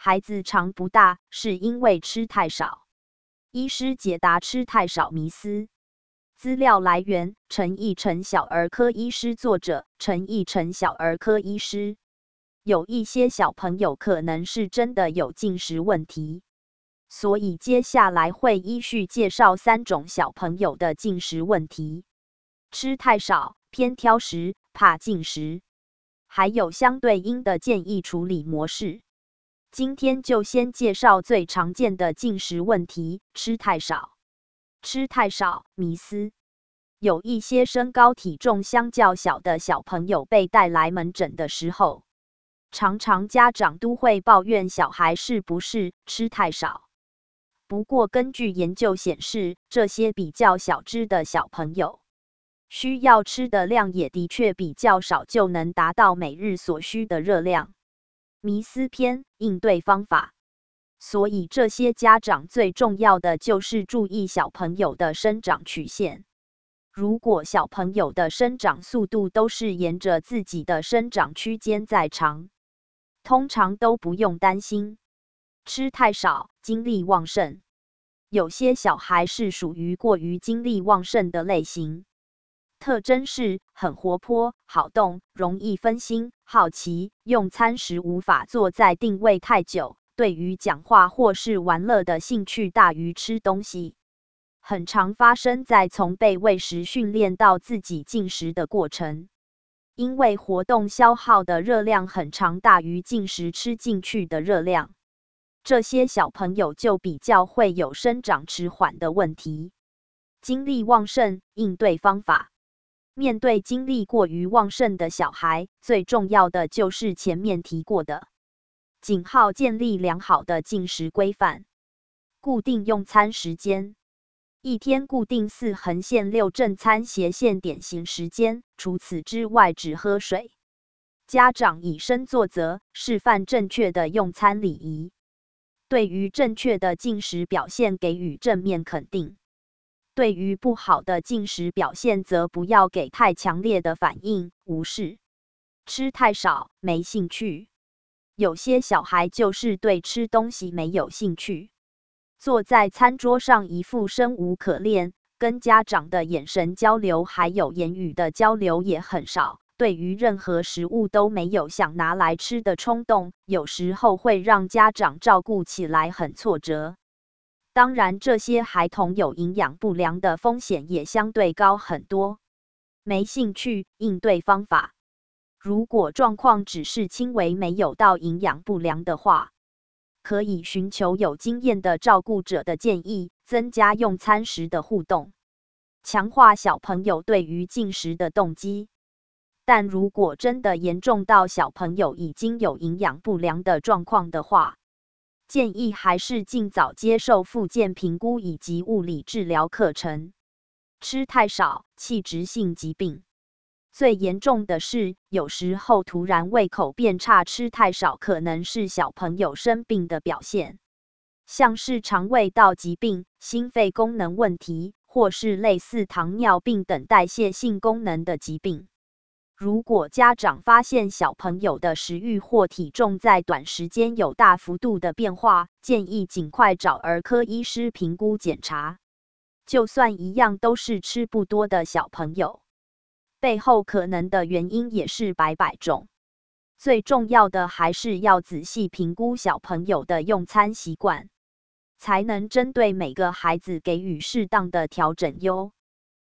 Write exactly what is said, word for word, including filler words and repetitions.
孩子长不大，是因为吃太少。医师解答吃太少迷思。资料来源：陈义成小儿科医师，作者：陈义成小儿科医师。有一些小朋友可能是真的有进食问题，所以接下来会依序介绍三种小朋友的进食问题：吃太少、偏挑食、怕进食，还有相对应的建议处理模式。今天就先介绍最常见的进食问题：吃太少。吃太少迷思。有一些身高体重相较小的小朋友被带来门诊的时候，常常家长都会抱怨小孩是不是吃太少。不过根据研究显示，这些比较小只的小朋友需要吃的量也的确比较少，就能达到每日所需的热量。迷思篇：应对方法。所以这些家长最重要的就是注意小朋友的生长曲线。如果小朋友的生长速度都是沿着自己的生长区间在长，通常都不用担心吃太少、精力旺盛。有些小孩是属于过于精力旺盛的类型，特征是很活泼、好动、容易分心、好奇，用餐时无法坐在定位太久，对于讲话或是玩乐的兴趣大于吃东西。很常发生在从被喂食训练到自己进食的过程，因为活动消耗的热量很常大于进食吃进去的热量，这些小朋友就比较会有生长迟缓的问题。精力旺盛，应对方法。面对精力过于旺盛的小孩，最重要的就是前面提过的井号，建立良好的进食规范，固定用餐时间。一天固定四横线六正餐斜线典型时间，除此之外只喝水。家长以身作则，示范正确的用餐礼仪。对于正确的进食表现给予正面肯定，对于不好的进食表现则不要给太强烈的反应，无视。吃太少，没兴趣。有些小孩就是对吃东西没有兴趣，坐在餐桌上一副生无可恋，跟家长的眼神交流还有言语的交流也很少，对于任何食物都没有想拿来吃的冲动，有时候会让家长照顾起来很挫折。当然，这些孩童有营养不良的风险也相对高很多。没兴趣，应对方法。如果状况只是轻微，没有到营养不良的话，可以寻求有经验的照顾者的建议，增加用餐时的互动，强化小朋友对于进食的动机。但如果真的严重到小朋友已经有营养不良的状况的话，建议还是尽早接受复健评估以及物理治疗课程。吃太少，器质性疾病。最严重的是，有时候突然胃口变差，吃太少可能是小朋友生病的表现，像是肠胃道疾病、心肺功能问题，或是类似糖尿病等代谢性功能的疾病。如果家长发现小朋友的食欲或体重在短时间有大幅度的变化，建议尽快找儿科医师评估检查。就算一样都是吃不多的小朋友，背后可能的原因也是百百种。最重要的还是要仔细评估小朋友的用餐习惯，才能针对每个孩子给予适当的调整哟。